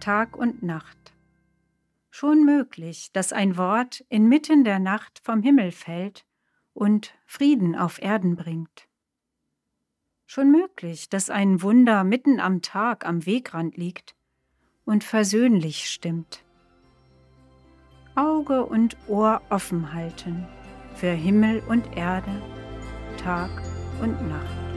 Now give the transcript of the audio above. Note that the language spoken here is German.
Tag und Nacht. Schon möglich, dass ein Wort inmitten der Nacht vom Himmel fällt und Frieden auf Erden bringt. Schon möglich, dass ein Wunder mitten am Tag am Wegrand liegt und versöhnlich stimmt. Auge und Ohr offen halten für Himmel und Erde, Tag und Nacht.